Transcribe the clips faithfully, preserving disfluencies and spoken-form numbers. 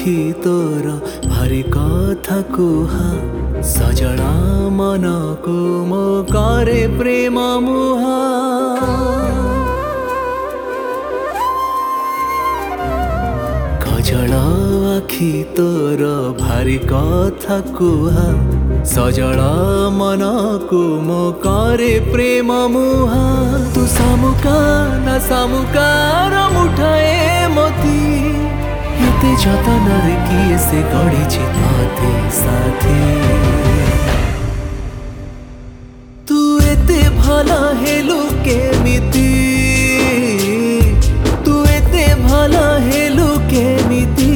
आखि तोर भारी कथा कुहा सजड़ा मन को मो करे प्रेम मुहा कजल आखि तोर भारी कथा कुहा सजड़ा मन को मो करे प्रेम मुहा तू सामुका ना सामुकार मुठाए मती एते जतन रे किए से गढ़ी ताते साथी तू एते भला हेलु केमिति तू एते भला हेलु केमिति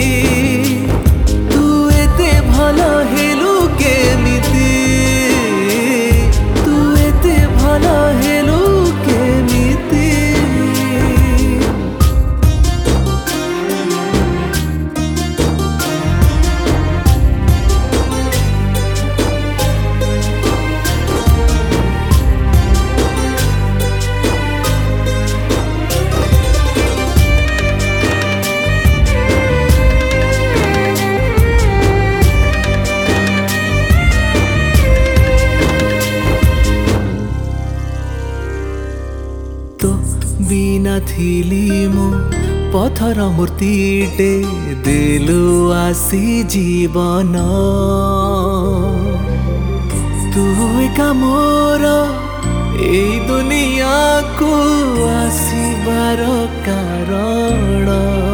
तू एते भला हेलु केमिति तू एते भला हेलु केमिति तो बिना थिली मो पथर मूर्तिटे देलु आसी जीवन तू एका मोर ए दुनिया को आसीबार कारण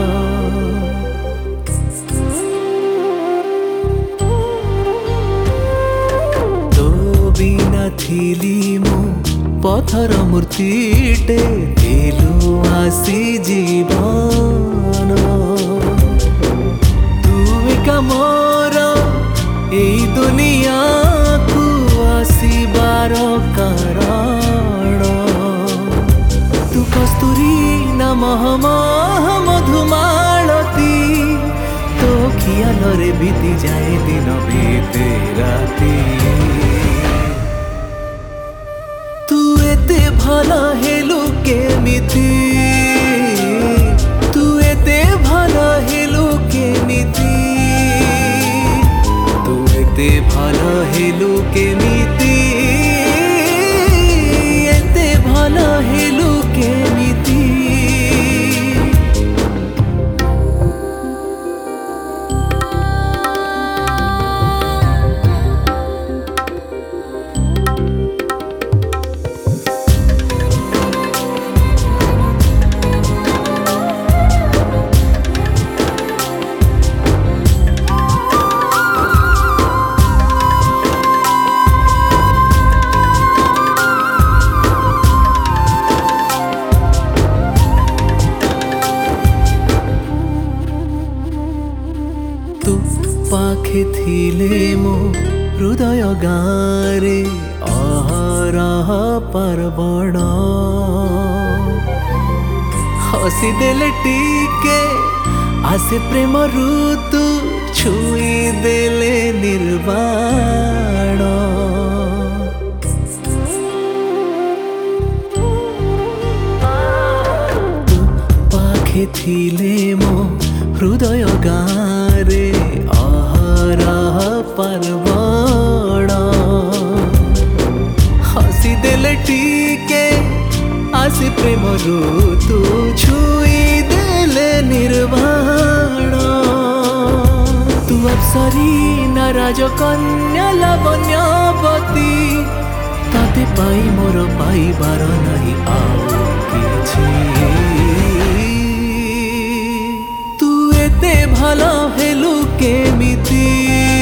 तो बिना थिली मो पथर मूर्तिटे देलु आसी जीवन तू एका मोर ए दुनिया को आसीबार कारण तू कस्तूरी ना महमह मधुमालती तो खियाल रे बीती जाए दिन बीते राती एते भला हेलु केमिति तू एते भला हेलु केमिति तू एते भला हेलु केमिति एते भला हेलु केमिति तू पाखे थिले मो हृदय गारे अहरह पार्वण हसी देले टीके आसे प्रेम ऋतु छुई देले निर्वाण तू पाखे थिले मो हृदय गारे अहरह पार्वण हसी देले टीके आसे प्रेम ऋतु छुई देले निर्वाण तू अप्सरी ना राजकन्या लावण्यवती ताते पाई मोर पाइबार नहीं आउ किछि तू एते भला हेलु केमिति।